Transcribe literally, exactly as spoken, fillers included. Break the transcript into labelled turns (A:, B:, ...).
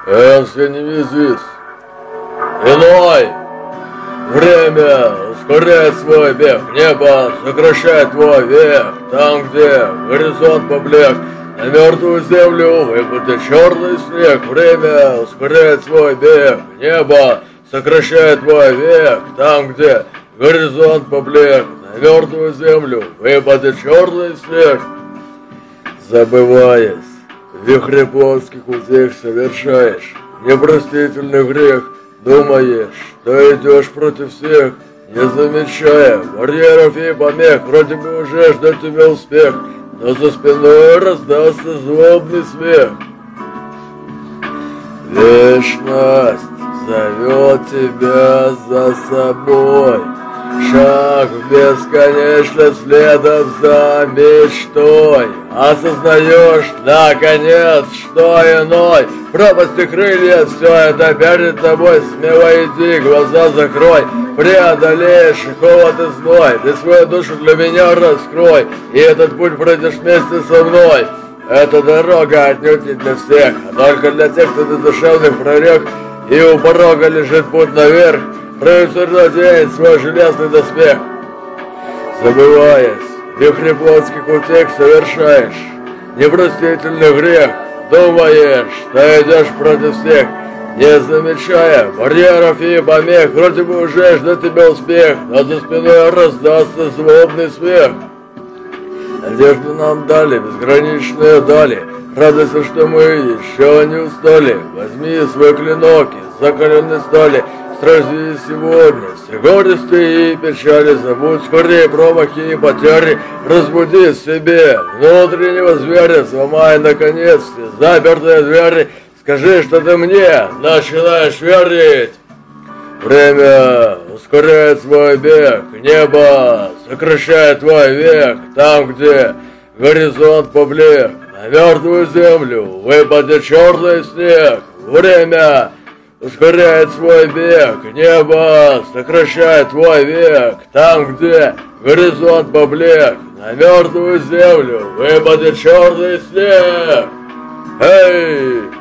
A: Энсенемизис. Иной. Время ускоряет свой бег. Небо сокращает твой век. Там, где горизонт поблек, на мертвую землю выпадет черный снег. Время ускоряет свой бег. Небо сокращает твой век. Там, где горизонт поблек, на мертвую землю выпадет черный снег. Забываясь, в вихре плотских утех совершаешь непростительный грех. Думаешь, что идешь против всех, не замечая барьеров и помех. Вроде бы уже ждет тебя успех, но за спиной раздастся злобный смех. Вечность зовет тебя за собой, шаг в бесконечность следом за мечтой. Осознаешь, наконец, что иной пропасти крылья, все это перед тобой. Смело иди, глаза закрой, преодолеешь холод и зной. Ты свою душу для меня раскрой, и этот путь пройдешь вместе со мной. Эта дорога отнюдь не для всех, а только для тех, кто до душевных прорех. И у порога лежит путь наверх, рыцарь наденет свой железный доспех. Забываясь, в вихре плотских утех совершаешь непростительный грех. Думаешь, что идешь против всех, не замечая барьеров и помех. Вроде бы уже ждет тебя успех, но за спиной раздастся злобный смех. Надежду нам дали, безграничные дали. Радуйся, что мы еще не устали. Возьми свой клинок из закаленной стали. Срази сегодня все горести и печали. Забудь скорее промахи и потери. Разбуди в себе внутреннего зверя. Сломай, наконец, все запертые двери. Скажи, что ты мне начинаешь верить. Время ускоряет свой бег. Небо сокращает твой век. Там, где горизонт поблек, на мертвую землю выпадет черный снег. Время ускоряет свой бег. Небо сокращает твой век. Там, где горизонт поблек, на мертвую землю выпадет черный снег. Эй!